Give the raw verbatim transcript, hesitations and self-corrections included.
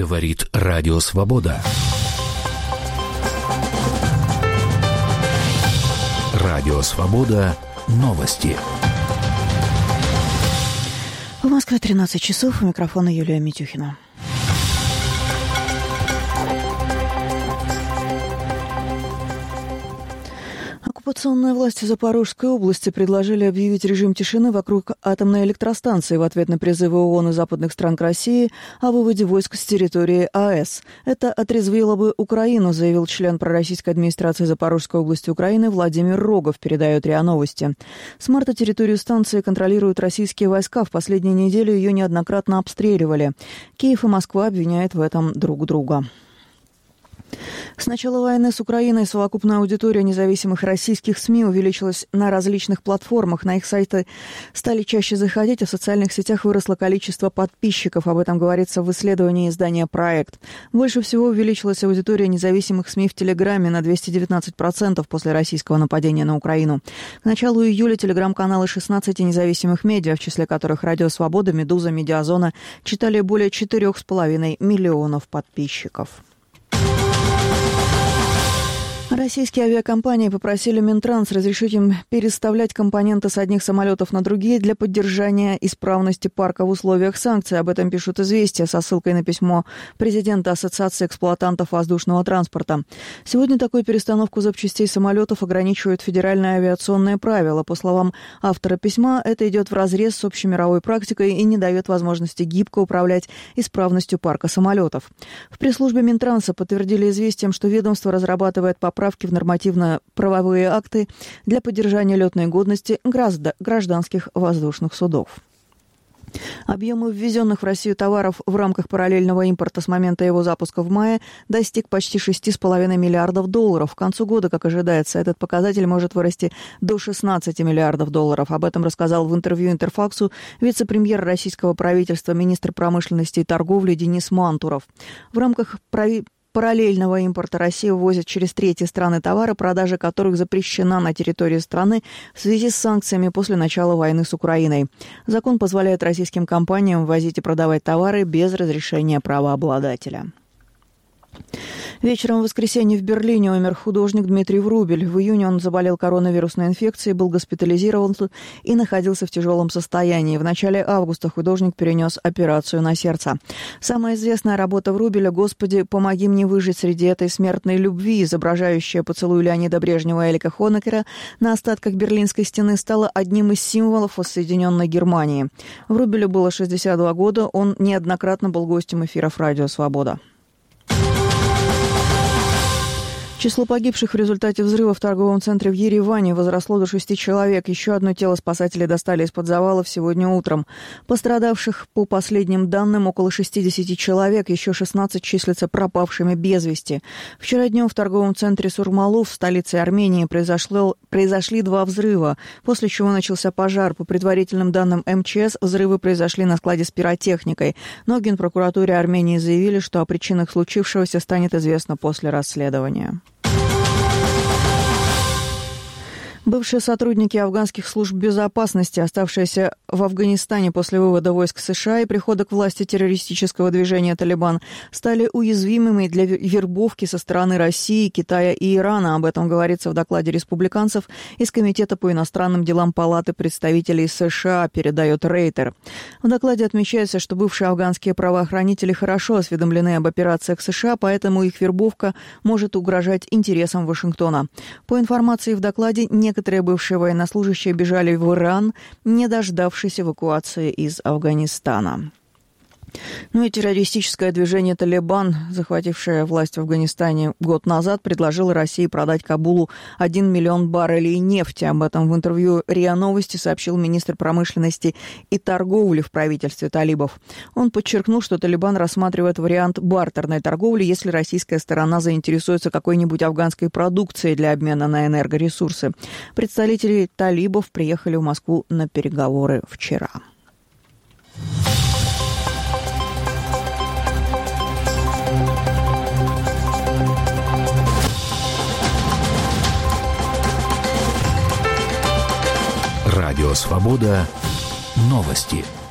Говорит Радио Свобода. Радио Свобода. Новости. В Москве тринадцать часов. У микрофона Юлия Митюхина. Оккупационные власти Запорожской области предложили объявить режим тишины вокруг атомной электростанции в ответ на призывы ООН и западных стран к России о выводе войск с территории АЭС. Это отрезвило бы Украину, заявил член пророссийской администрации Запорожской области Украины Владимир Рогов, передает РИА Новости. С марта территорию станции контролируют российские войска. В последнюю неделю ее неоднократно обстреливали. Киев и Москва обвиняют в этом друг друга. С начала войны с Украиной совокупная аудитория независимых российских СМИ увеличилась на различных платформах. На их сайты стали чаще заходить, а в социальных сетях выросло количество подписчиков. Об этом говорится в исследовании издания «Проект». Больше всего увеличилась аудитория независимых СМИ в Телеграме на двести девятнадцать процентов после российского нападения на Украину. К началу июля телеграм-каналы шестнадцати независимых медиа, в числе которых «Радио Свобода», «Медуза», «Медиазона», читали более четырех с половиной миллионов подписчиков. Российские авиакомпании попросили Минтранс разрешить им переставлять компоненты с одних самолетов на другие для поддержания исправности парка в условиях санкций. Об этом пишут «Известия» со ссылкой на письмо президента Ассоциации эксплуатантов воздушного транспорта. Сегодня такую перестановку запчастей самолетов ограничивают федеральные авиационные правила. По словам автора письма, это идет вразрез с общемировой практикой и не дает возможности гибко управлять исправностью парка самолетов. В пресс-службе Минтранса подтвердили «Известиям», что ведомство разрабатывает поправки в нормативно-правовые акты для поддержания летной годности гражданских воздушных судов. Объемы ввезенных в Россию товаров в рамках параллельного импорта с момента его запуска в мае достиг почти шести с половиной миллиардов долларов. К концу года, как ожидается, этот показатель может вырасти до шестнадцати миллиардов долларов. Об этом рассказал в интервью «Интерфаксу» вице-премьер российского правительства, министр промышленности и торговли Денис Мантуров. В рамках прави... параллельного импорта Россия ввозит через третьи страны товары, продажа которых запрещена на территории страны в связи с санкциями после начала войны с Украиной. Закон позволяет российским компаниям ввозить и продавать товары без разрешения правообладателя. Вечером в воскресенье в Берлине умер художник Дмитрий Врубель. В июне он заболел коронавирусной инфекцией, был госпитализирован и находился в тяжелом состоянии. В начале августа художник перенес операцию на сердце. Самая известная работа Врубеля «Господи, помоги мне выжить среди этой смертной любви», изображающая поцелуй Леонида Брежнева и Эрика Хонекера на остатках Берлинской стены, стала одним из символов воссоединенной Германии. Врубелю было шестьдесят два года, он неоднократно был гостем эфиров «Радио Свобода». Число погибших в результате взрыва в торговом центре в Ереване возросло до шести человек. Еще одно тело спасатели достали из-под завалов сегодня утром. Пострадавших, по последним данным, около шестидесяти человек. Еще шестнадцать числятся пропавшими без вести. Вчера днем в торговом центре Сурмалов в столице Армении произошло, произошли два взрыва, после чего начался пожар. По предварительным данным эм че эс, взрывы произошли на складе с пиротехникой. Но в Генпрокуратуре Армении заявили, что о причинах случившегося станет известно после расследования. Бывшие сотрудники афганских служб безопасности, оставшиеся в Афганистане после вывода войск США и прихода к власти террористического движения «Талибан», стали уязвимыми для вербовки со стороны России, Китая и Ирана. Об этом говорится в докладе республиканцев из Комитета по иностранным делам Палаты представителей США, передает Рейтер. В докладе отмечается, что бывшие афганские правоохранители хорошо осведомлены об операциях США, поэтому их вербовка может угрожать интересам Вашингтона. По информации в докладе, не Некоторые бывшие военнослужащие бежали в Иран, не дождавшись эвакуации из Афганистана. Ну и террористическое движение «Талибан», захватившее власть в Афганистане год назад, предложило России продать Кабулу один миллион баррелей нефти. Об этом в интервью РИА Новости сообщил министр промышленности и торговли в правительстве талибов. Он подчеркнул, что «Талибан» рассматривает вариант бартерной торговли, если российская сторона заинтересуется какой-нибудь афганской продукцией для обмена на энергоресурсы. Представители талибов приехали в Москву на переговоры вчера. Радио Свобода. Новости.